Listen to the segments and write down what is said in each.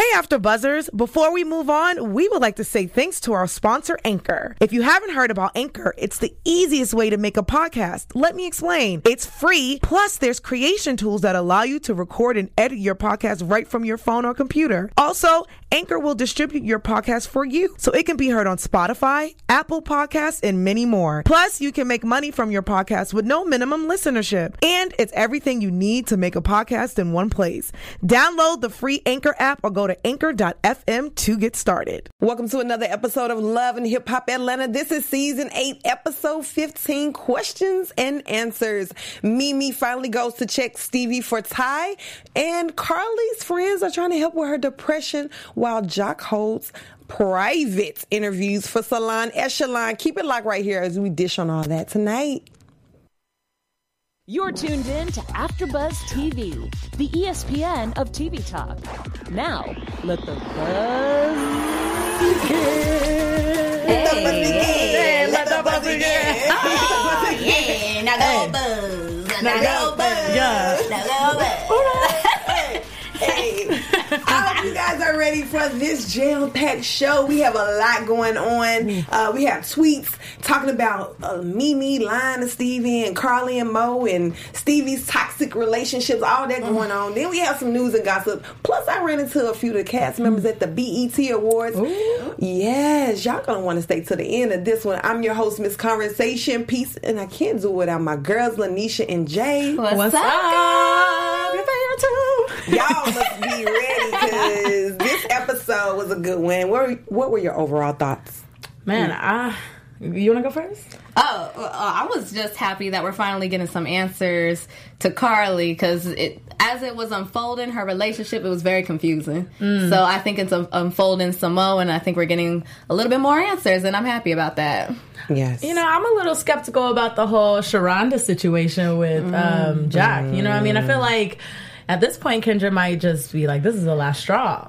Hey, After Buzzers. Before we move on, we would like to say thanks to our sponsor, Anchor. If you haven't heard about Anchor, it's the easiest way to make a podcast. Let me explain. It's free, plus there's creation tools that allow you to record and edit your podcast right from your phone or computer. Also, Anchor will distribute your podcast for you, so it can be heard on Spotify, Apple Podcasts, and many more. Plus, you can make money from your podcast with no minimum listenership. And it's everything you need to make a podcast in one place. Download the free Anchor app or go to anchor.fm to get started. Welcome to another episode of Love and Hip Hop Atlanta. This is season 8, episode 15, questions and answers. Mimi finally goes to check Stevie for Ty, and Carly's friends are trying to help with her depression while Jock holds private interviews for Salon Echelon. Keep it locked right here as we dish on all that tonight. You're tuned in to AfterBuzz TV, the ESPN of TV talk. Now, let the buzz begin. Hey, let the buzz begin. Oh, yeah, now go buzz. Now go buzz. Now go buzz. Hey, I hope you guys are ready for this jam-packed show. We have a lot going on. We have tweets talking about Mimi lying to Stevie and Carly and Mo and Stevie's toxic relationships, all that going on. Then we have some news and gossip. Plus, I ran into a few of the cast members at the BET Awards. Ooh. Yes, y'all gonna want to stay to the end of this one. I'm your host, Miss Conversation. Peace, and I can't do it without my girls, Lanisha and Jay. What's up? Y'all must be ready because this episode was a good one. What were your overall thoughts? Man, you want to go first? I was just happy that we're finally getting some answers to Carly because as it was unfolding, her relationship, it was very confusing. So I think it's unfolding some more, and I think we're getting a little bit more answers, and I'm happy about that. Yes. You know, I'm a little skeptical about the whole Sharonda situation with Jack. You know what I mean? I feel like at this point, Kendra might just be like, this is the last straw.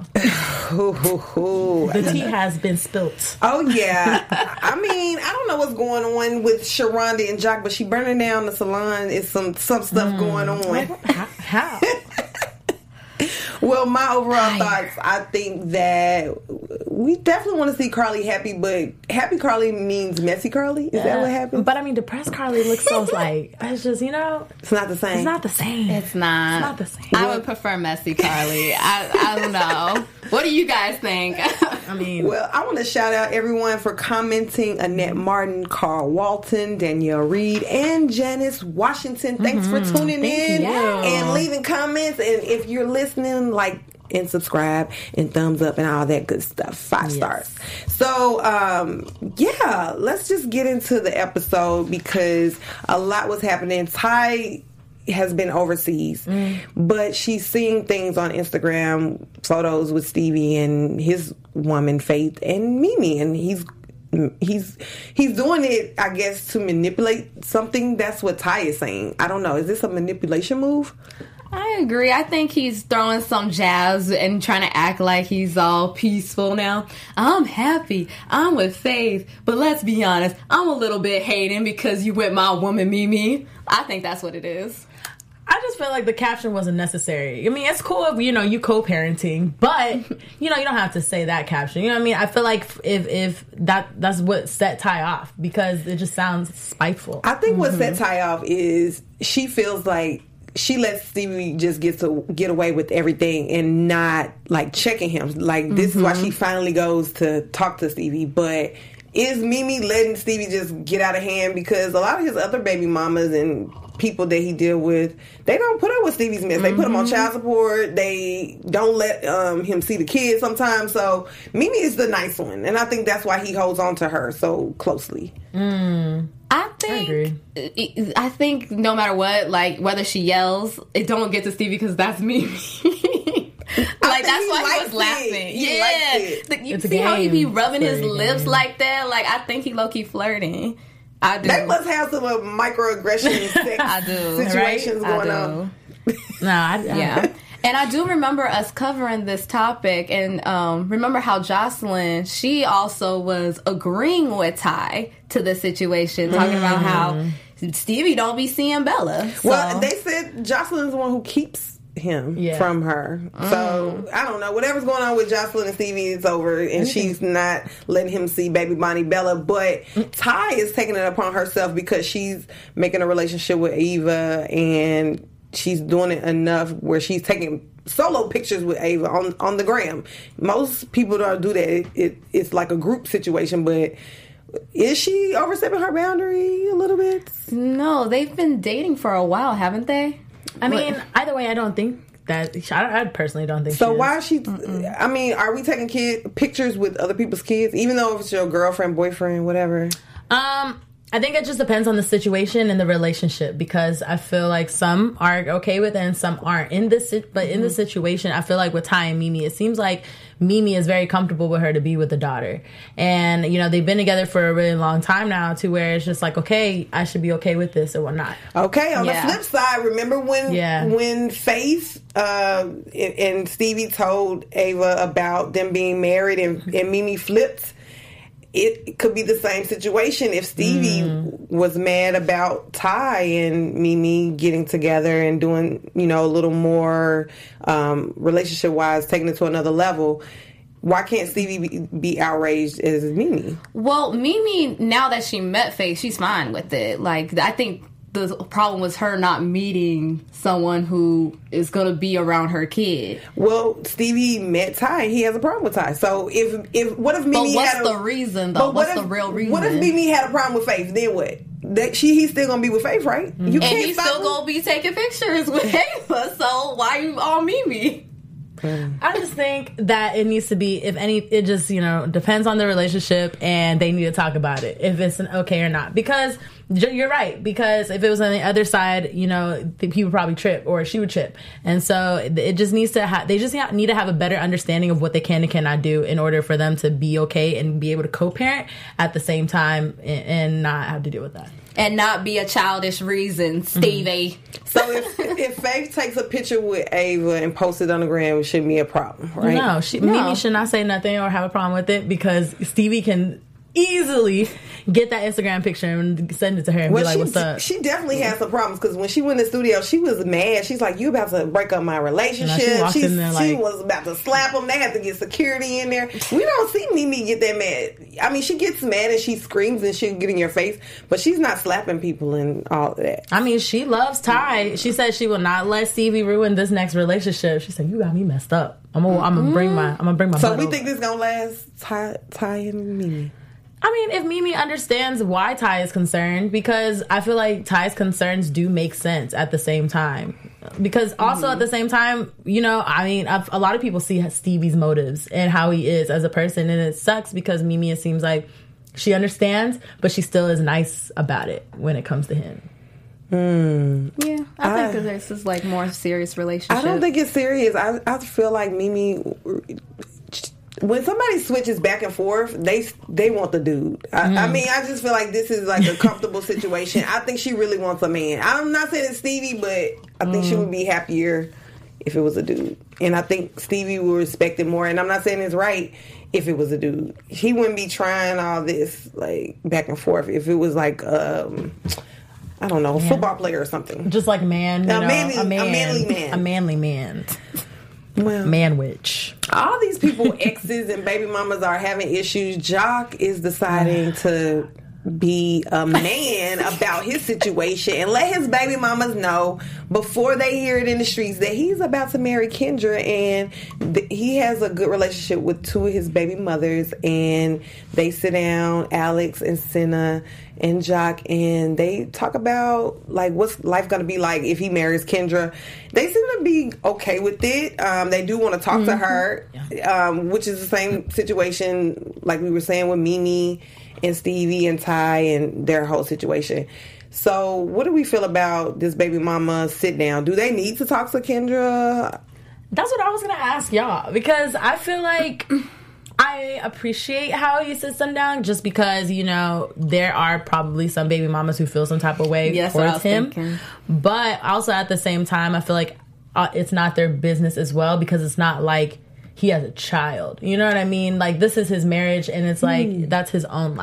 The tea has been spilt. Oh, yeah. I mean, I don't know what's going on with Sharonda and Jock, but she burning down the salon. It's some stuff going on. How? Well, my overall thoughts, I think that we definitely want to see Carly happy, but happy Carly means messy Carly. Is that what happens? But I mean, depressed Carly looks so like, it's just, you know. It's not the same. It's not the same. It's not. It's not the same. I would prefer messy Carly. I don't know. What do you guys think? I mean. Well, I want to shout out everyone for commenting. Annette Martin, Carl Walton, Danielle Reed, and Janice Washington. Thanks for tuning in and leaving comments. And if you're listening, like and subscribe and thumbs up and all that good stuff. 5 stars. So, let's just get into the episode because a lot was happening. Ty has been overseas, but she's seeing things on Instagram, photos with Stevie and his woman Faith and Mimi, and he's doing it, I guess, to manipulate something. That's what Ty is saying. I don't know. Is this a manipulation move? I agree. I think he's throwing some jabs and trying to act like he's all peaceful now. I'm happy. I'm with Faith. But let's be honest, I'm a little bit hating because you with my woman, Mimi. I think that's what it is. I just feel like the caption wasn't necessary. I mean, it's cool if, you co-parenting, but, you don't have to say that caption. You know what I mean? I feel like if that's what set Ty off because it just sounds spiteful. I think what set Ty off is she feels like she lets Stevie just get away with everything and not, like, checking him. Like, this is why she finally goes to talk to Stevie. But is Mimi letting Stevie just get out of hand? Because a lot of his other baby mamas and people that he deal with, they don't put up with Stevie's mess. They put him on child support. They don't let him see the kids sometimes. So Mimi is the nice one, and I think that's why he holds on to her so closely. I think no matter what, like whether she yells, it don't get to Stevie because that's Mimi. Like that's why he was laughing. You see how he be rubbing his lips like that? Like I think he low key flirting. I do. They must have some microaggression sex situations going on. Yeah. And I do remember us covering this topic, and remember how Jocelyn, she also was agreeing with Ty to the situation, talking about how Stevie don't be seeing Bella. So. Well, they said Jocelyn's the one who keeps him from her. So I don't know. Whatever's going on with Jocelyn and Stevie, it's over, and she's not letting him see baby Bonnie Bella. But Ty is taking it upon herself because she's making a relationship with Ava, and she's doing it enough where she's taking solo pictures with Ava on the gram. Most people don't do that. It's like a group situation, but is she overstepping her boundary a little bit? No, they've been dating for a while, haven't they? I mean, either way, I don't think that. I personally don't think so. She why is. is she? I mean, are we taking pictures with other people's kids, even though if it's your girlfriend, boyfriend, whatever? I think it just depends on the situation and the relationship, because I feel like some are okay with it and some aren't. In this situation, I feel like with Ty and Mimi, it seems like Mimi is very comfortable with her to be with the daughter. And, they've been together for a really long time now, to where it's just like, okay, I should be okay with this or whatnot. Okay, on the flip side, remember when Faith and Stevie told Ava about them being married and Mimi flipped? It could be the same situation if Stevie was mad about Ty and Mimi getting together and doing, a little more relationship-wise, taking it to another level. Why can't Stevie be outraged as Mimi? Well, Mimi, now that she met Faith, she's fine with it. Like, I think the problem was her not meeting someone who is going to be around her kid. Well, Stevie met Ty. He has a problem with Ty. So what if Mimi? But what's the reason though? What's the real reason? What if Mimi had a problem with Faith? Then what? He's still gonna be with Faith, right? You can't. And he's still gonna be taking pictures with Ava. So why you all Mimi? I just think that it needs to be, if any, it just, depends on the relationship, and they need to talk about it, if it's okay or not. Because you're right, because if it was on the other side, he would probably trip, or she would trip. And so it just needs to they just need to have a better understanding of what they can and cannot do in order for them to be okay and be able to co-parent at the same time and not have to deal with that. And not be a childish reason, Stevie. So if Faith takes a picture with Ava and posts it on the gram, it shouldn't be a problem, right? No, Mimi should not say nothing or have a problem with it, because Stevie can easily get that Instagram picture and send it to her and be like, what's up? She definitely has some problems, because when she went in the studio, she was mad. She's like, you about to break up my relationship. She was about to slap him. They had to get security in there. We don't see Mimi get that mad. I mean, she gets mad and she screams and she'll get in your face, but she's not slapping people and all of that. I mean, she loves Ty. She said she will not let Stevie ruin this next relationship. She said, you got me messed up. I'm gonna bring my So we think this is gonna last, Ty and Mimi? I mean, if Mimi understands why Ty is concerned, because I feel like Ty's concerns do make sense at the same time. Because also at the same time, a lot of people see Stevie's motives and how he is as a person, and it sucks because Mimi, it seems like she understands, but she still is nice about it when it comes to him. Yeah, I think this is like more serious relationship. I don't think it's serious. I feel like Mimi, when somebody switches back and forth, they want the dude. I mean, I just feel like this is like a comfortable situation. I think she really wants a man. I'm not saying it's Stevie, but I think she would be happier if it was a dude. And I think Stevie would respect it more. And I'm not saying it's right if it was a dude. He wouldn't be trying all this like back and forth if it was like I don't know, a football player or something. Just like a manly man. A manly man. Well, manwich. All these people, exes and baby mamas, are having issues. Jock is deciding to be a man about his situation and let his baby mamas know before they hear it in the streets that he's about to marry Kendra, and he has a good relationship with two of his baby mothers, and they sit down, Alex and Senna and Jock, and they talk about like what's life gonna be like if he marries Kendra. They seem to be okay with it. They do want to talk to her, which is the same situation like we were saying with Mimi and Stevie and Ty and their whole situation. So what do we feel about this baby mama sit down? Do they need to talk to Kendra? That's what I was going to ask y'all, because I feel like I appreciate how he sits them down, just because, there are probably some baby mamas who feel some type of way towards him. Thinking. But also at the same time, I feel like it's not their business as well, because it's not like he has a child. You know what I mean? Like, this is his marriage, and it's like, that's his own life.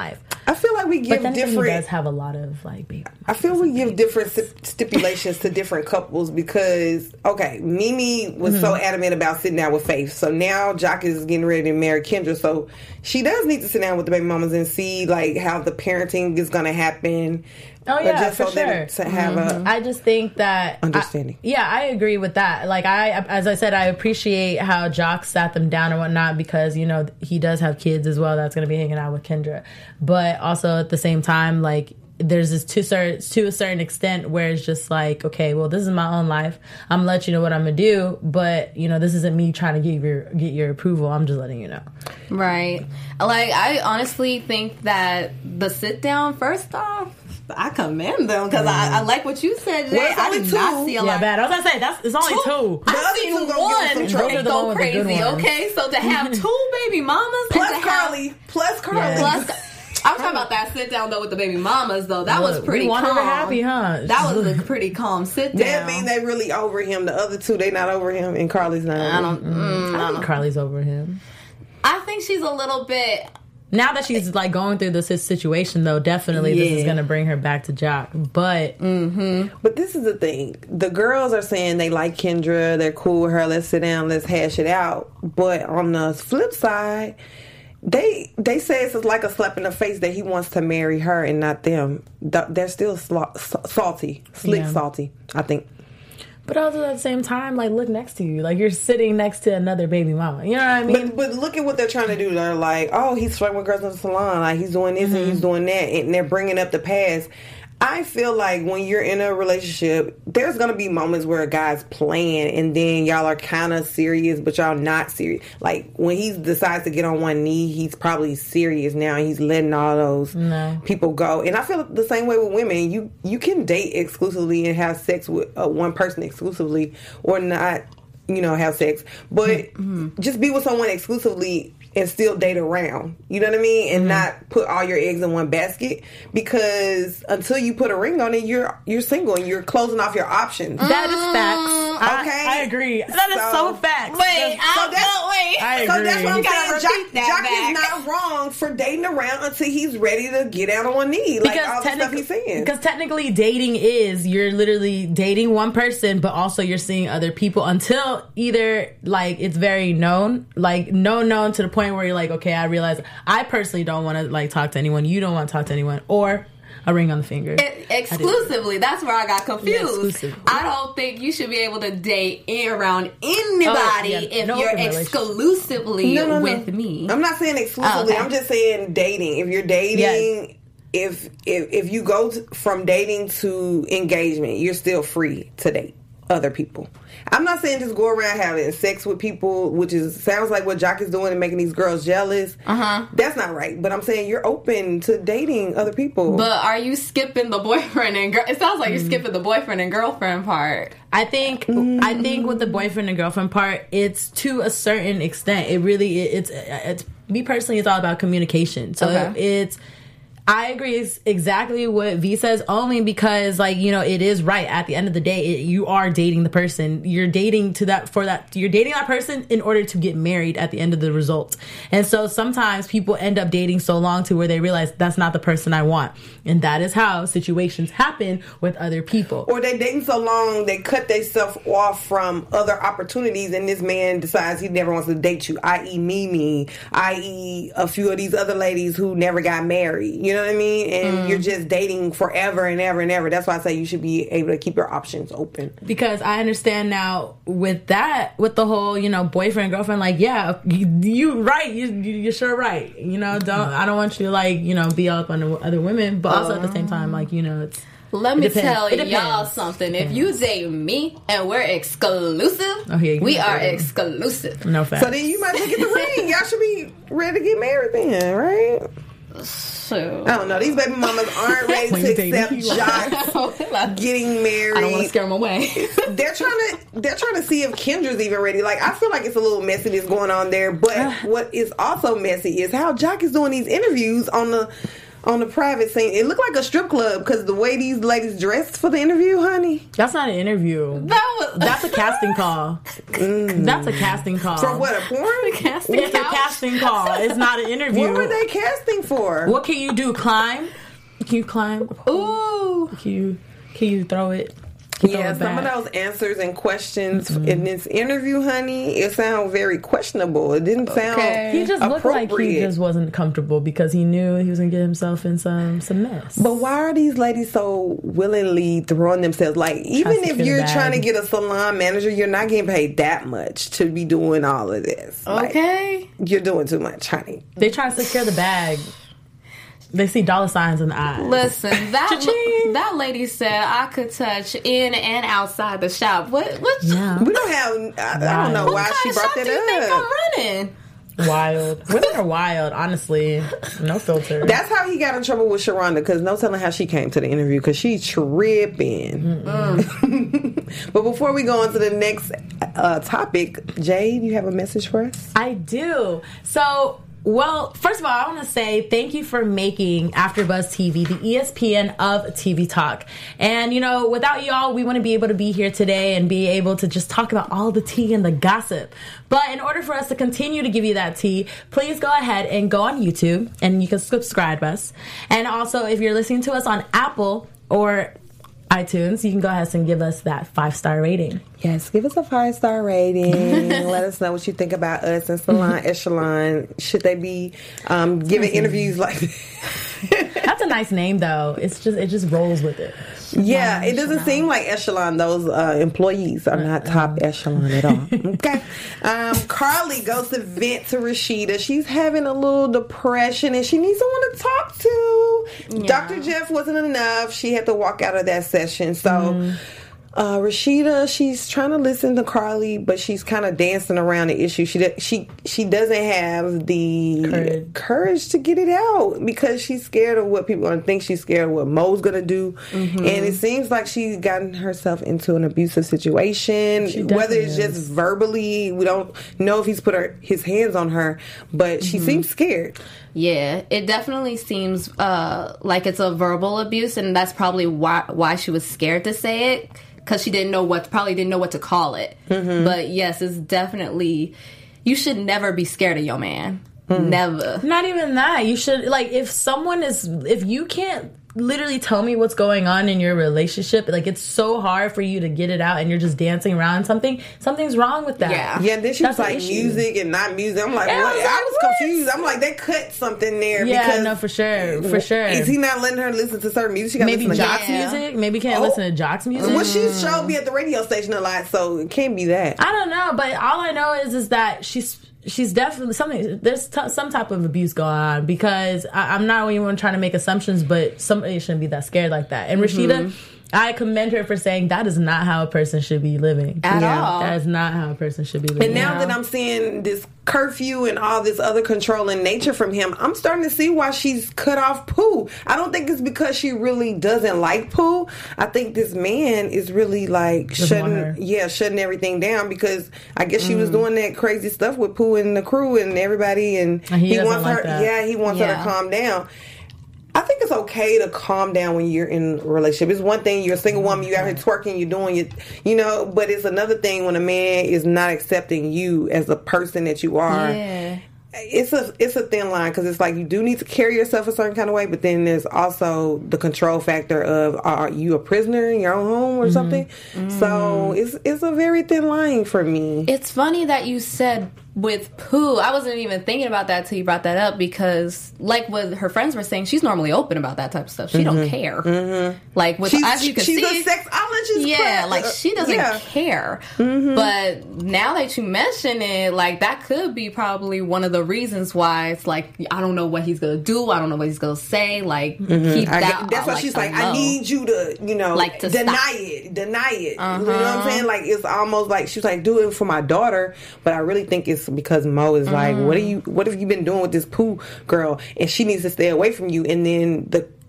I feel like we give different. He does have a lot of like baby. I feel we give different stipulations to different couples because Mimi was so adamant about sitting down with Faith, so now Jock is getting ready to marry Kendra, so she does need to sit down with the baby mamas and see like how the parenting is going to happen. Oh yeah, just for so sure. To have I just think that understanding. I agree with that. Like as I said, I appreciate how Jock sat them down and whatnot because he does have kids as well that's going to be hanging out with Kendra, but also at the same time, like there's this to a certain extent where it's just like, okay, well, this is my own life. I'm gonna let you know what I'm gonna do, but this isn't me trying to get your approval. I'm just letting you know. Right. Like I honestly think that the sit down, first off, I commend them because I like what you said, Jay. Well, I did not see a lot. Bad. I was gonna say it's only two. I've seen one and go crazy. Okay, so to have two baby mamas plus Carly. I'm talking about that sit down though with the baby mamas though. That was pretty calm. Happy, huh? That was a pretty calm sit down. That mean they really over him. The other two, they not over him, and Carly's not. I think Carly's over him. I think she's a little bit. Now that she's like going through this situation, though, definitely this is going to bring her back to Jock. But but this is the thing: the girls are saying they like Kendra, they're cool with her. Let's sit down, let's hash it out. But on the flip side, they say it's like a slap in the face that he wants to marry her and not them. They're still salty, salty. I think. But also at the same time, like, look next to you. Like, you're sitting next to another baby mama. You know what I mean? But look at what they're trying to do. They're like, oh, he's flirting with girls in the salon. Like, he's doing this and he's doing that. And they're bringing up the past. I feel like when you're in a relationship, there's going to be moments where a guy's playing and then y'all are kind of serious, but y'all not serious. Like, when he decides to get on one knee, he's probably serious now. And he's letting all those people go. And I feel the same way with women. You can date exclusively and have sex with one person exclusively or not, have sex. But just be with someone exclusively and still date around. You know what I mean? And not put all your eggs in one basket, because until you put a ring on it, you're single and you're closing off your options. That is facts. Okay, I agree. That is so facts. Wait, I agree. So that's what I'm saying. Jock is not wrong for dating around until he's ready to get out on one knee. Like all the stuff he's saying. Because technically dating is, you're literally dating one person, but also you're seeing other people until either like it's very known, like known to the point where you're like, okay, I realize I personally don't want to like talk to anyone. You don't want to talk to anyone, or a ring on the finger. Exclusively. That's where I got confused. I don't think you should be able to date around anybody if you're exclusively with me. I'm not saying exclusively. I'm just saying dating. If you're dating, if you go from dating to engagement, you're still free to date other people. I'm not saying just go around having sex with people, which sounds like what Jock is doing and making these girls jealous. That's not right. But I'm saying you're open to dating other people. But are you skipping the boyfriend and girl? It sounds like you're skipping the boyfriend and girlfriend part. I think with the boyfriend and girlfriend part, it's to a certain extent. It really it's me personally. It's all about communication. So I agree exactly what V says, only because, like, it is right. At the end of the day, you are dating the person. You're dating you're dating that person in order to get married at the end of the result. And so sometimes people end up dating so long to where they realize that's not the person I want. And that is how situations happen with other people. Or they dating so long, they cut themselves off from other opportunities, and this man decides he never wants to date you, i.e. Mimi, i.e. a few of these other ladies who never got married. You know what I mean? And you're just dating forever and ever and ever. That's why I say you should be able to keep your options open. Because I understand now with the whole, boyfriend, girlfriend, like, yeah, you right. You're sure right. I don't want you to, like, be all up on other women, but also at the same time, like, it's... Let me tell y'all something. If you date me and we're exclusive, we are exclusive. No facts. So then you might look at the ring. Y'all should be ready to get married then, right? So I don't know. These baby mamas aren't ready to accept Jock getting married. I don't want to scare them away. They're trying to see if Kendra's even ready. Like, I feel like it's a little messiness going on there. But what is also messy is how Jock is doing these interviews on the on the private scene. It looked like a strip club because the way these ladies dressed for the interview, honey. That's not an interview. That's a casting call. That's a casting call. For what, a porn? It's a casting call. It's not an interview. What were they casting for? What can you do? Climb? Can you climb? Ooh. Can you throw it? Yeah, some of those answers and questions in this interview, honey, it sounded very questionable. It didn't sound He just looked like he just wasn't comfortable because he knew he was going to get himself in some mess. But why are these ladies so willingly throwing themselves? Like, even if you're trying to get a salon manager, you're not getting paid that much to be doing all of this. Okay. Like, you're doing too much, honey. They try to secure the bag. They see dollar signs in the eyes. Listen, that lady said I could touch in and outside the shop. What? Yeah. We don't have. I don't know why she brought that up. What kind of shop do you think I'm running? Wild. Women are wild, honestly. No filter. That's how he got in trouble with Sharonda, because no telling how she came to the interview, because she tripping. But before we go on to the next topic, Jade, you have a message for us? I do. So, well, first of all, I want to say thank you for making AfterBuzz TV the ESPN of TV talk. And, you know, without y'all, we want to be able to be here today and be able to just talk about all the tea and the gossip. But in order for us to continue to give you that tea, please go ahead and go on YouTube and you can subscribe us. And also, if you're listening to us on Apple or iTunes, you can go ahead and give us that 5-star rating. Yes, give us a 5-star rating. Let us know what you think about us and Salon Echelon. Should they be giving interviews like that? That's a nice name, though. It just rolls with it. Yeah, it doesn't seem like Echelon. Those employees are not top echelon at all. Okay. Carly goes to vent to Rashida. She's having a little depression and she needs someone to talk to. Yeah. Dr. Jeff wasn't enough. She had to walk out of that session. So Rashida, she's trying to listen to Carly, but she's kind of dancing around the issue. She doesn't have the courage to get it out because she's scared of what people are going to think. She's scared of what Mo's going to do. And it seems like she's gotten herself into an abusive situation. Whether it's just verbally, we don't know if he's put his hands on her, but she seems scared. Yeah, it definitely seems like it's a verbal abuse, and that's probably why she was scared to say it, because she didn't know what to call it. But yes, it's definitely, you should never be scared of your man. Never. Not even that. You should, like, if you can't literally tell me what's going on in your relationship, like, it's so hard for you to get it out and you're just dancing around something's wrong with that. Yeah, and then she was like music and not music. I'm like, what? I was confused. I'm like, they cut something there. Yeah, because no, for sure. Is he not letting her listen to certain music? She got maybe listen to Jock's music? Maybe can't listen to Jock's music? Well, she showed me at the radio station a lot, so it can't be that. I don't know, but all I know is that she's definitely something. There's some type of abuse going on, because I'm not even trying to make assumptions, but somebody shouldn't be that scared like that. And Rashida, I commend her for saying that is not how a person should be living at all. That is not how a person should be living. And now that I'm seeing this curfew and all this other controlling nature from him, I'm starting to see why she's cut off Pooh. I don't think it's because she really doesn't like Pooh. I think this man is really like shutting everything down, because I guess she was doing that crazy stuff with Pooh and the crew and everybody, and he wants her. Yeah, he wants her to calm down. I think it's okay to calm down when you're in a relationship. It's one thing, you're a single woman, you out here twerking, you're doing it, but it's another thing when a man is not accepting you as the person that you are. Yeah. It's a thin line, because it's like you do need to carry yourself a certain kind of way, but then there's also the control factor of, are you a prisoner in your own home or something? So it's a very thin line for me. It's funny that you said with Pooh. I wasn't even thinking about that till you brought that up, because like what her friends were saying, she's normally open about that type of stuff. She don't care. Like as you can see, she's a sexologist. Yeah, like she doesn't care. But now that you mention it, like that could be probably one of the reasons why it's like, I don't know what he's gonna do. I don't know what he's gonna say. Like keep that. That's why she's like, I need you to, like to deny it. You know what I'm saying? Like it's almost like she's like, do it for my daughter. But I really think it's because Mo is like, what have you been doing with this Pooh girl, and she needs to stay away from you. And then the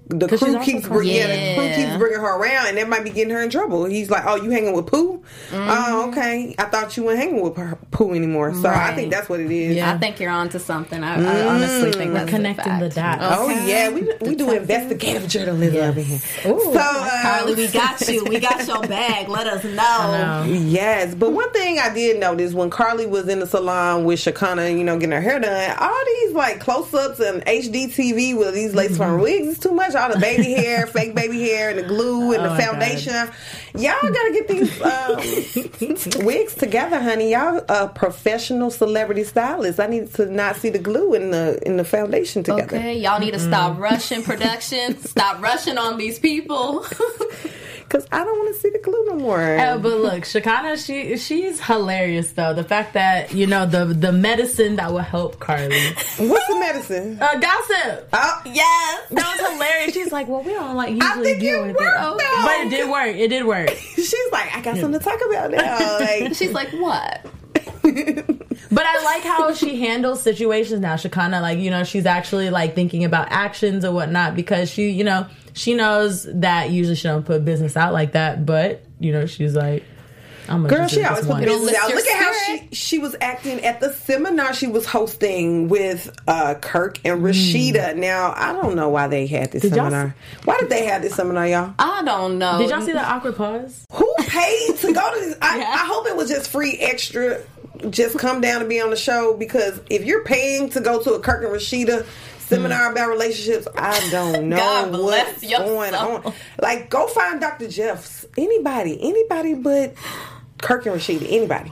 the crew keeps bringing her around, and that might be getting her in trouble. He's like, "Oh, you hanging with Pooh? Oh, okay. I thought you weren't hanging with Pooh anymore." So I think that's what it is. Yeah. I think you're onto something. I honestly think that's connecting the dots. Okay. Oh yeah, we do investigative journalism over here. Ooh, so Carly, we got you. We got your bag. Let us know. Yes, but one thing I did notice when Carly was in the salon with Shekinah, getting her hair done, all these like close-ups and HD TV with these lace front wigs is too much. All the baby hair, fake baby hair, and the glue and the foundation. God. Y'all gotta get these wigs together, honey. Y'all professional celebrity stylists. I need to not see the glue in the foundation together. Okay, y'all need to stop rushing production. Stop rushing on these people. Because I don't want to see the glue no more. But look, Shekinah, she's hilarious though. The fact that the medicine that will help Carly. What's the medicine? Gossip. Oh yes, that was hilarious. She's like, well, we don't usually deal with it, but it did work. It did work. She's like, I got something to talk about now. Like, she's like, what? But I like how she handles situations now. Shekinah, she's actually like thinking about actions or whatnot because she knows that usually she don't put business out like that. But she's like, I'm gonna she always put business out. Look at how she was acting at the seminar she was hosting with Kirk and Rashida. Now I don't know why they had this seminar. Why did they have this seminar, y'all? I don't know. Did y'all see the awkward pause? Who paid to go to this? I hope it was just free extra. Just come down to be on the show, because if you're paying to go to a Kirk and Rashida seminar about relationships, I don't know what's going on. Like, go find Dr. Jeffs. Anybody but Kirk and Rashida. Anybody.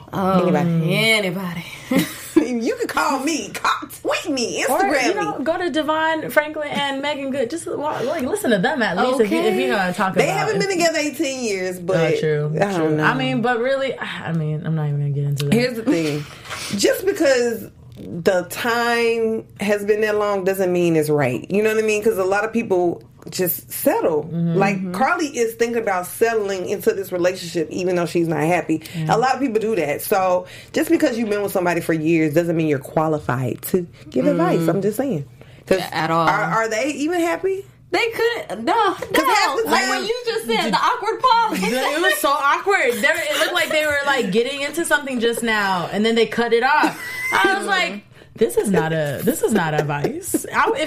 You can call me, tweet me, Instagram me. Go to Devon Franklin and Megan Good. Just listen to them at least if you're gonna talk about. They haven't been together 18 years, but true. I don't know. I mean, but really, I'm not even gonna get into that. Here's the thing: just because the time has been that long doesn't mean it's right. You know what I mean? Because a lot of people just settle. Like, Carly is thinking about settling into this relationship even though she's not happy. A lot of people do that. So just because you've been with somebody for years doesn't mean you're qualified to give advice. I'm just saying. At all. Are they even happy? They couldn't. No. Like when you just said the awkward pause. It was so awkward. It looked like they were like getting into something just now, and then they cut it off. I was like, This is not advice. If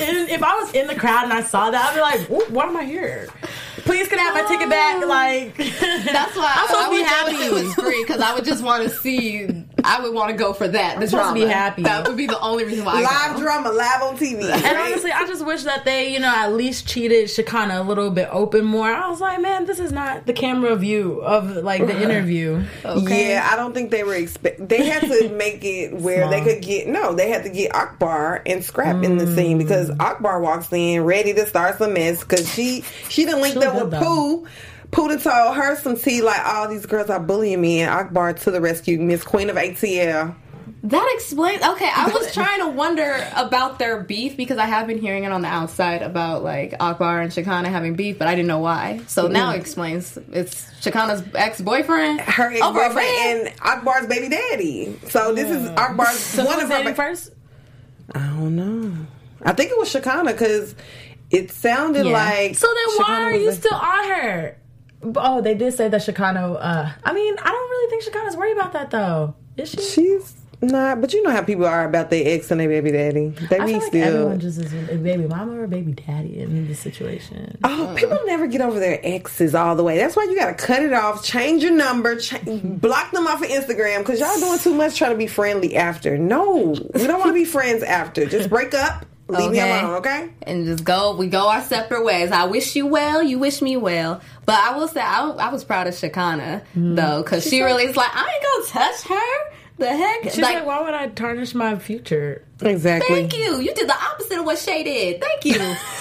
I was in the crowd and I saw that, I'd be like, why am I here? Please, can I have my ticket back? Like, that's why I'm supposed to be happy. It was free because I would just want to see. I would want to go for that. The drama. To be happy. That would be the only reason why. Live drama, live on TV. And honestly, I just wish that they, at least cheated Shekinah a little bit open more. I was like, man, this is not the camera view of like the interview. Okay. Yeah, I don't think they were they had to make it where they could get. No, they had to get Akbar and Scrap in the scene, because Akbar walks in ready to start some mess because she done linked up with Pooh. Pooh done told her some tea like, all these girls are bullying me, and Akbar to the rescue, Miss Queen of ATL. That explains. Okay, I was trying to wonder about their beef because I have been hearing it on the outside about like Akbar and Shekinah having beef, but I didn't know why. So now it explains. It's Shekinah's ex-boyfriend, her ex-boyfriend, and Akbar's baby daddy. So this is Akbar's. So one of her first. I don't know. I think it was Shekinah because it sounded like. So then why are you still on her? Oh, they did say that Shekinah. I mean, I don't really think Shekinah's worried about that though. Is she? She's not, but you know how people are about their ex and their baby daddy. I feel like everyone just is a baby mama or baby daddy in this situation. Oh, people never get over their exes all the way. That's why you got to cut it off, change your number, block them off of Instagram, because y'all doing too much trying to be friendly after. No, we don't want to be friends after. Just break up. Leave me alone, okay? And just we go our separate ways. I wish you well, you wish me well. But I will say, I was proud of Shekinah, though, because she really is like, I ain't gonna touch her. The heck? She's like, why would I tarnish my future? Exactly. Thank you. You did the opposite of what Shay did. Thank you.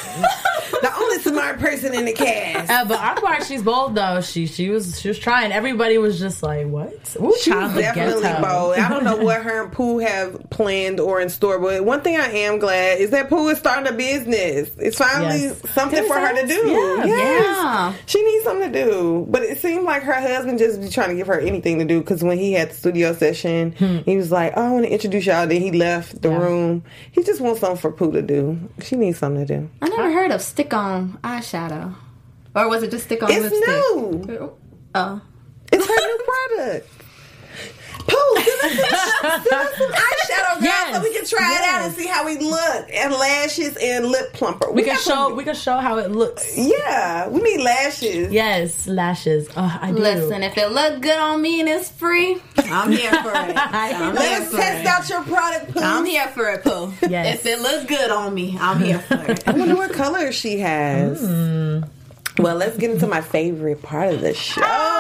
The only smart person in the cast. But Akbar, she's bold though. She was trying. Everybody was just like, what? Ooh, she's definitely bold. I don't know what her and Pooh have planned or in store, but one thing I am glad is that Pooh is starting a business. It's finally something for her to do. Yeah. She needs something to do. But it seemed like her husband just be trying to give her anything to do, because when he had the studio session, he was like, I want to introduce y'all. Then he left the room. He just wants something for Pooh to do. She needs something to do. I never heard of stick stick-on eyeshadow. Or was it just stick-on It's lipstick? new. Oh. It's her new product. Pooh, send us some eyeshadow, girl, Yes. so we can try it out and see how we look. And lashes and lip plumper. We can show how it looks. Yeah, we need lashes. Yes, lashes. Oh, I do. Listen, if it look good on me and it's free, I'm here for it. Let us test out your product, Pooh. I'm here for it, Pooh. Yes. If it looks good on me, I'm here for it. I wonder what color she has. Well, let's get into my favorite part of the show.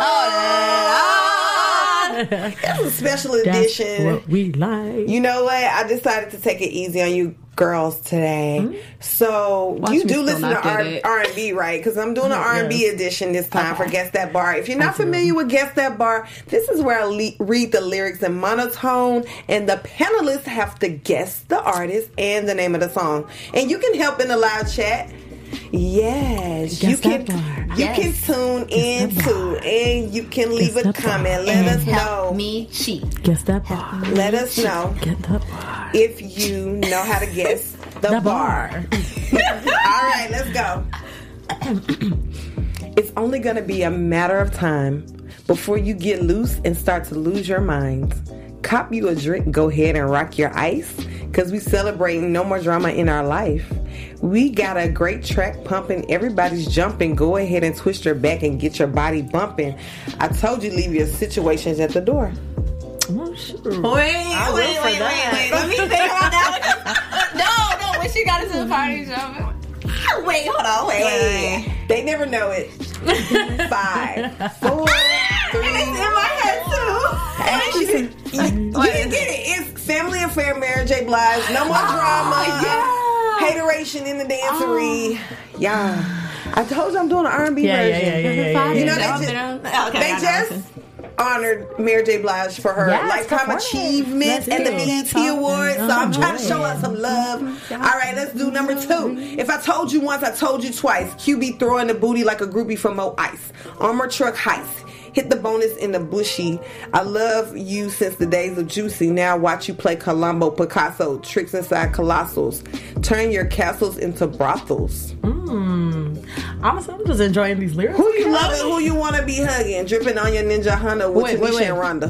It's a special edition. That's what we like. You know what? I decided to take it easy on you girls today. So Watch you me do still listen not to get it. R&B, right? Because I'm doing an R&B edition this time for Guess That Bar. If you're not familiar with Guess That Bar, this is where I read the lyrics in monotone, and the panelists have to guess the artist and the name of the song. And you can help in the live chat. Yes, Guess you That can. Bar. You can tune in too, and you can leave a comment. Let us Help know. me cheat. Guess that bar. Let us know Get that bar. if you know how to guess the bar. All right, let's go. It's only going to be a matter of time before you get loose and start to lose your mind. Cop you a drink, go ahead and rock your ice, because we celebrating no more drama in our life. We got a great track pumping, everybody's jumping. Go ahead and twist your back and get your body bumping. I told you, leave your situations at the door. Oh, sure. Wait. Let me think about that. No, when she got into the party jumping. Wait, hold on, wait. They never know it. 5, 4, 3. It's in my head too. You didn't get it. It's Family Affair, Mary J. Blige. No more drama. Hateration in the dancery. Yeah. I told you I'm doing an R&B version. Yeah. You know, they just honored Mary J. Blige for her lifetime achievement and the BET Awards. So I'm trying to show her some love. All right, let's do number 2. If I told you once, I told you twice. QB throwing the booty like a groupie from Mo Ice. Armor truck heist. Hit the bonus in the bushy. I love you since the days of Juicy. Now watch you play Columbo, Picasso, tricks inside colossals. Turn your castles into brothels. Honestly, I'm just enjoying these lyrics. Who you loving? Who you want to be hugging? Dripping on your Ninja Honda with Tanisha and Rhonda.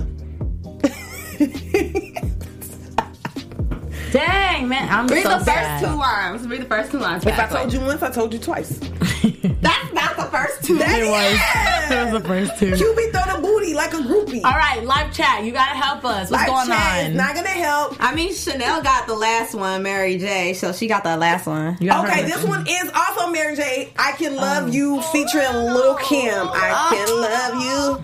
Dang, man. I'm Read so the sad. first 2 lines. Read the first 2 lines. If I told you once, I told you twice. That's not the first 2. That It was the first 2. QB throw the booty like a groupie. All right, live chat. You gotta help us. What's going chat on? is not gonna help. I mean, Chanel got the last one, Mary J. So she got the last one. You got Okay, her. this one is also Mary J. I Can Love You featuring Lil' Kim. I can love you.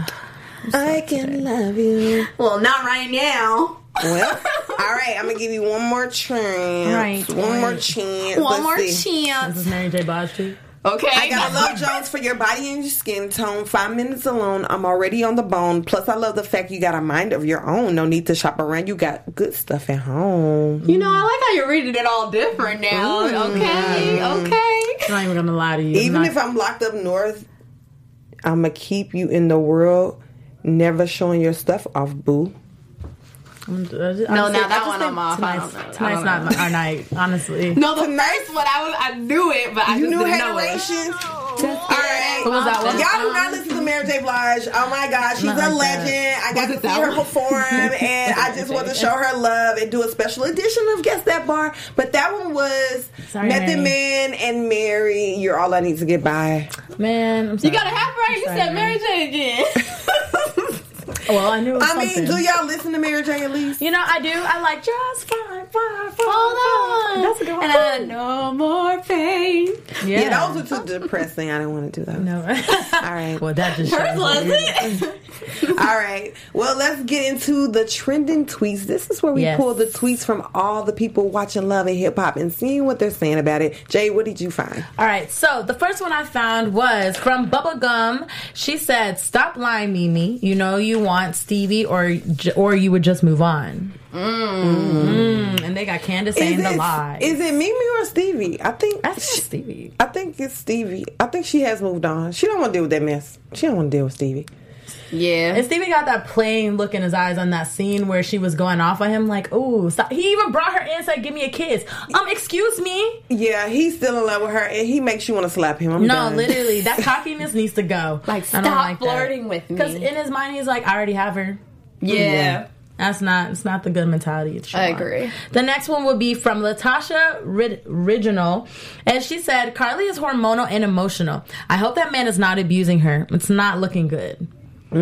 I can love you. Well, not right now. Well, all right, I'm gonna give you one more chance. Right. One more chance. One Let's more see. chance. This is Mary J. Blige too. Okay. I got a Love Jones for your body and your skin tone. 5 minutes alone. I'm already on the bone. Plus, I love the fact you got a mind of your own. No need to shop around. You got good stuff at home. You know, I like how you're reading it all different now. Okay. I'm not even gonna lie to you. Even if I'm locked up north, I'm going to keep you in the world, never showing your stuff off, boo. No, now that one I'm off. Tonight's not our night, honestly. No, the first one I knew it, but I You just knew didn't know it. hateration? All right. What was that one? Y'all do not listen to Mary J. Blige. Oh my God, she's Not a like legend. that. I got to see her perform, and I just want to show her love and do a special edition of Guess That Bar. But that one was Sorry, Method Mary. Man and Mary. You're all I need to get by. Man, I'm sorry. You got a half right. You said Mary J again. Well, I knew it was I mean, something. do y'all listen to Mary J. at least? You know, I do. I like just fine. Hold on. That's a good one. And I no more pain. Yeah, those are too depressing. I didn't want to do those. No. All right. Well, that just Hers shows was you. it? All right. Well, let's get into the trending tweets. This is where we Yes. pull the tweets from all the people watching Love and Hip Hop and seeing what they're saying about it. Jay, what did you find? All right, so the first one I found was from Bubblegum. She said, "Stop lying, Mimi. You know you want Stevie, or you would just move on." And they got Candace saying the lie. Is it Mimi or Stevie? I think Stevie. I think it's Stevie. I think she has moved on. She don't want to deal with that mess. She don't want to deal with Stevie. Yeah. And Stevie got that plain look in his eyes on that scene where she was going off on him, like, "Ooh, stop." He even brought her in and said, "Give me a kiss." Excuse me? Yeah, he's still in love with her, and he makes you want to slap him. I'm done. Literally, that cockiness needs to go. Like, stop flirting with me. Because in his mind, he's like, "I already have her." Yeah. It's not the good mentality. I agree. The next one would be from Latasha Original. And she said, Carly is hormonal and emotional. I hope that man is not abusing her. It's not looking good. I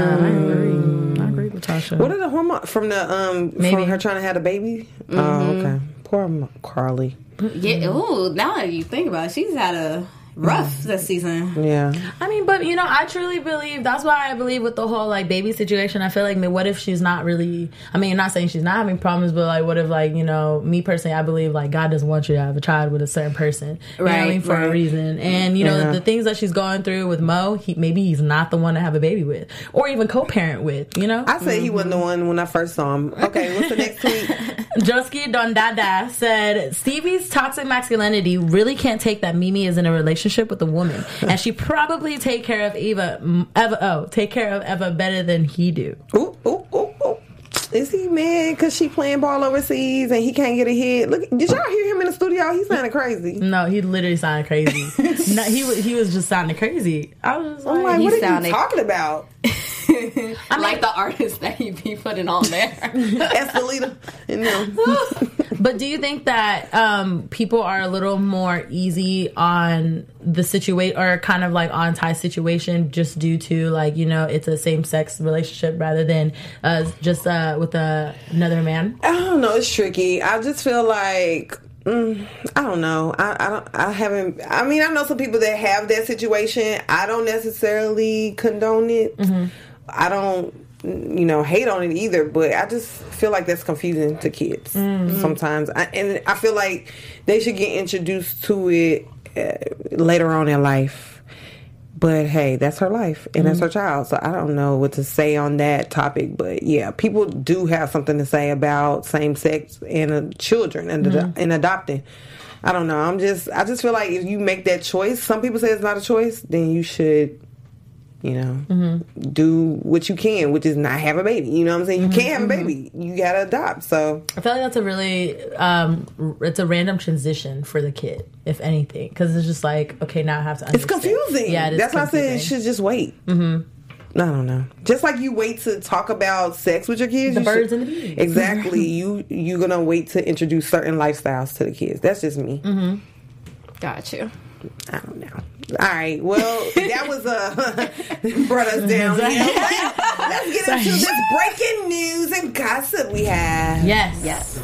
agree, Latasha. What are the hormones from the from her trying to have a baby? Mm-hmm. Oh, okay. Poor Carly. Yeah. Ooh, now that you think about it, she's had a rough this season. Yeah. I mean, but I truly believe, that's why I believe with the whole like baby situation, I feel like, what if she's not really, not saying she's not having problems, but like what if, like, me personally, I believe like God doesn't want you to have a child with a certain person, for a reason. And the things that she's going through with Mo, maybe he's not the one to have a baby with or even co-parent with, I said he wasn't the one when I first saw him. Okay, what's the next tweet? Joski Dondada said, Stevie's toxic masculinity really can't take that Mimi is in a relationship with a woman, and she probably take care of Eva better than he do. Ooh. Is he mad because she playing ball overseas and he can't get a hit? Look, did y'all hear him in the studio? He sounded crazy. No, he literally sounded crazy. No, he was just sounding crazy. I was just like, what are you talking about? Like the artist that he be putting on there. Estelita. But do you think that people are a little more easy on the situation, or kind of like on Ty's situation, just due to like, it's a same-sex relationship rather than just with another man? I don't know. It's tricky. I just feel like I don't know. I know some people that have that situation. I don't necessarily condone it. Mm-hmm. I don't, hate on it either, but I just feel like that's confusing to kids sometimes. And I feel like they should get introduced to it later on in life. But hey, that's her life and that's her child. So I don't know what to say on that topic. But yeah, people do have something to say about same sex and children and adopting. I don't know. I just feel like if you make that choice, some people say it's not a choice, then you should, do what you can, which is not have a baby. You know what I'm saying? You can't have a baby. You gotta adopt. So I feel like that's a really, it's a random transition for the kid, if anything, because it's just like, okay, now I have to understand. It's confusing. Yeah, it is. That's why I said it should just wait. Mm-hmm. I don't know. Just like you wait to talk about sex with your kids. The birds and the bees. Exactly. You're gonna wait to introduce certain lifestyles to the kids. That's just me. Mm-hmm. Got you. I don't know. All right. Well, that was brought us down. Let's get into this breaking news and gossip we have. Yes.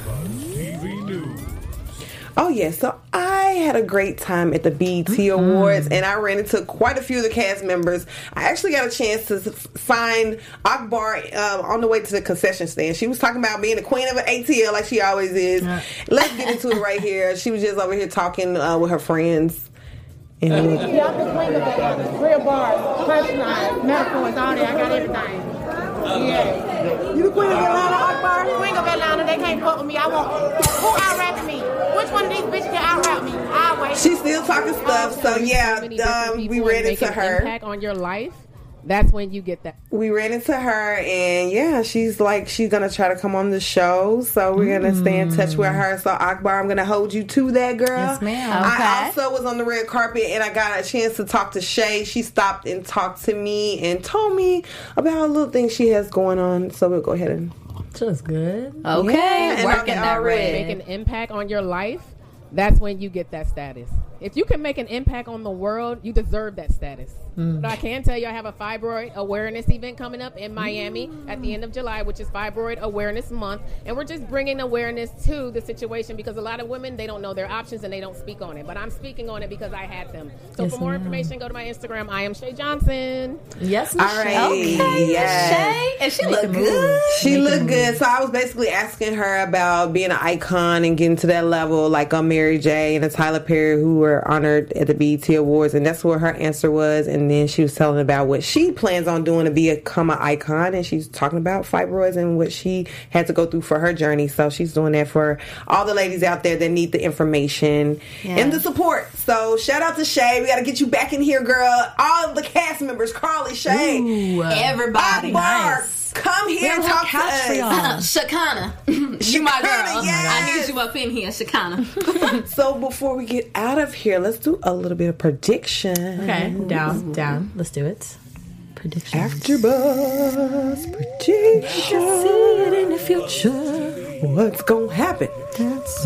Oh, yeah. So I had a great time at the BET Awards, and I ran into quite a few of the cast members. I actually got a chance to find Akbar on the way to the concession stand. She was talking about being the queen of an ATL like she always is. Let's get into it right here. She was just over here talking with her friends. Yeah, I'm the queen of Atlanta. Real bars, punchlines, metaphors, all that. I got everything. Yeah. You the queen of Atlanta, Akbar? Queen of Atlanta. They can't fuck with me. I won't. Who out-rapping me? Which one of these bitches can out-rap me? I'll wait. She's still talking stuff. So yeah, we ran into her. Impact on your life. That's when you get that. We ran into her, and yeah, she's like, she's gonna try to come on the show, so we're gonna stay in touch with her. So Akbar, I'm gonna hold you to that, girl. Yes, ma'am. Okay. I also was on the red carpet, and I got a chance to talk to Shay. She stopped and talked to me and told me about a little thing she has going on. So we'll go ahead and. Just good. Okay, yeah, working that red. Make an impact on your life. That's when you get that status. If you can make an impact on the world, you deserve that status. But I can tell you I have a fibroid awareness event coming up in Miami at the end of July, which is Fibroid Awareness Month. And we're just bringing awareness to the situation because a lot of women, they don't know their options and they don't speak on it. But I'm speaking on it because I had them. So for more information, go to my Instagram. I am Shay Johnson. Yes, All right. Okay, yes. Shay. And she looked good. She looked good. So I was basically asking her about being an icon and getting to that level like Mary J and Tyler Perry, who were honored at the BET Awards, and that's what her answer was. And then she was telling about what she plans on doing to become an icon, and she's talking about fibroids and what she had to go through for her journey. So she's doing that for all the ladies out there that need the information and the support. So shout out to Shay. We got to get you back in here, girl. All the cast members, Carly, Shay, everybody. Nice. Come here and talk to us. Shakana. You my girl. Yes. I need you up in here, Shakana. So before we get out of here, let's do a little bit of prediction. Okay, down. Let's do it. Prediction. AfterBuzz prediction. See it in the future. What's gonna happen? That's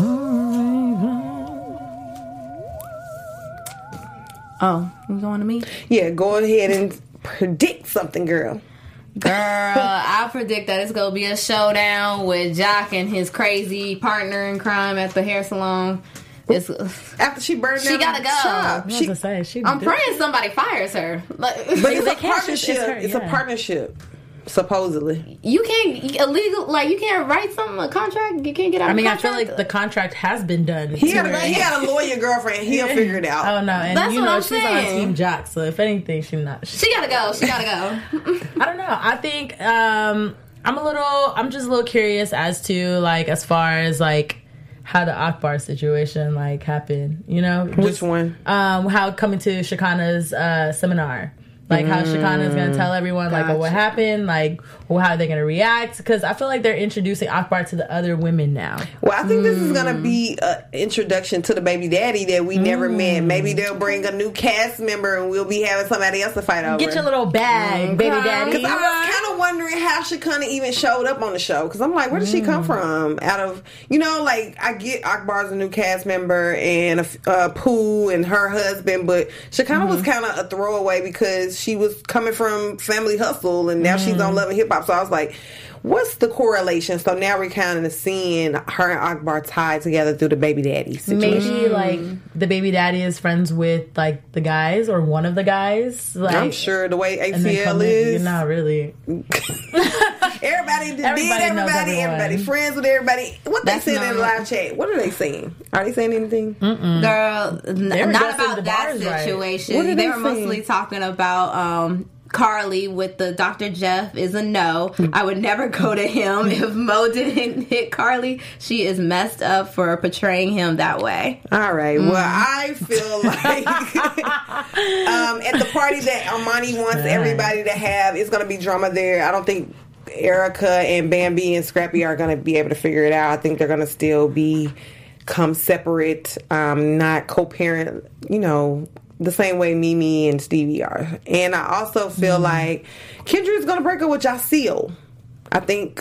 Oh, you going to me? Yeah, go ahead and predict something, girl. Girl, I predict that it's going to be a showdown with Jock and his crazy partner in crime at the hair salon. After she burned down, she gotta go. Shop. I'm praying somebody fires her. But it's a partnership. It's a partnership. Supposedly, you can't illegal. Like you can't write something a contract. You can't get out. I feel like the contract has been done. He had a lawyer girlfriend. He'll figure it out. Oh no, and that's you what know I'm she's saying. on Team Jock. So if anything, she's not. She gotta go. She gotta go. I don't know. I think I'm just a little curious as to like as far as like how the Akbar situation like happened. You know, which one? How coming to Shakana's seminar. Like how Shakana is going to tell everyone like what happened, like how they're going to react. Because I feel like they're introducing Akbar to the other women now. Well, I think this is going to be an introduction to the baby daddy that we never met. Maybe they'll bring a new cast member and we'll be having somebody else to fight over. Get your little bag, baby daddy. Because I was kind of wondering how Shakana even showed up on the show. Because I'm like, where did she come from? Out of, like I get Akbar's a new cast member and Pooh and her husband, but Shakana was kind of a throwaway because she was coming from Family Hustle and now she's on Love and Hip Hop. So I was like, what's the correlation? So now we're kind of seeing her and Akbar tied together through the baby daddy situation. Maybe like the baby daddy is friends with like the guys or one of the guys. Like, I'm sure the way ATL is. Not really. Everybody friends with everybody. What they saying in the live chat? What are they saying? Are they saying anything? Girl, not about that situation. Right. They were mostly talking about Carly with the Dr. Jeff is a no. I would never go to him if Mo didn't hit Carly. She is messed up for portraying him that way. All right. Well, I feel like at the party that Armani wants everybody to have, it's going to be drama there. I don't think Erica and Bambi and Scrappy are going to be able to figure it out. I think they're going to still become separate, not co-parent, the same way Mimi and Stevie are. And I also feel like Kendra's going to break up with Jaceel. I think,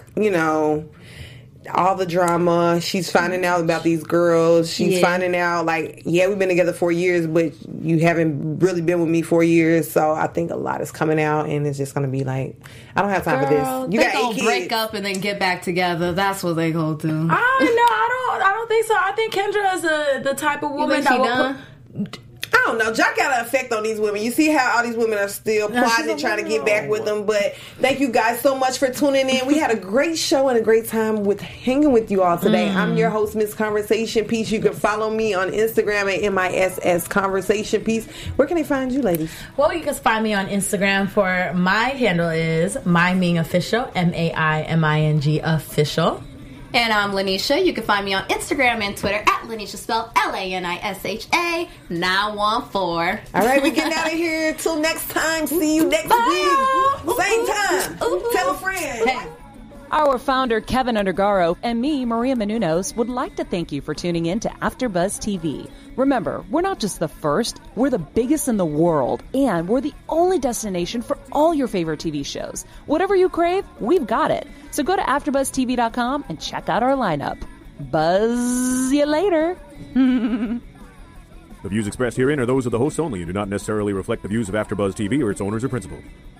all the drama. She's finding out about these girls. She's finding out, we've been together 4 years, but you haven't really been with me 4 years. So I think a lot is coming out, and it's just going to be like, I don't have time for this. You they got 8 kids. Break up and then get back together. That's what they go do. I don't think so. I think Kendra is the type of woman that will I don't know. Jock got an effect on these women. You see how all these women are still plotting and trying to get back with them. But thank you guys so much for tuning in. We had a great show and a great time with hanging with you all today. I'm your host, Miss Conversation Piece. You can follow me on Instagram at MISS Conversation Piece. Where can they find you, ladies? Well, you can find me on Instagram for my handle is Maiming Official, MAIMING Official. And I'm Lanisha. You can find me on Instagram and Twitter at Lanisha, spelled LANISHA 914. All right, we're getting out of here. Till next time. See you next week. Same time. Tell a friend. Hey. Our founder, Kevin Undergaro, and me, Maria Menounos, would like to thank you for tuning in to AfterBuzz TV. Remember, we're not just the first, we're the biggest in the world, and we're the only destination for all your favorite TV shows. Whatever you crave, we've got it. So go to AfterBuzzTV.com and check out our lineup. Buzz you later. The views expressed herein are those of the hosts only and do not necessarily reflect the views of AfterBuzz TV or its owners or principals.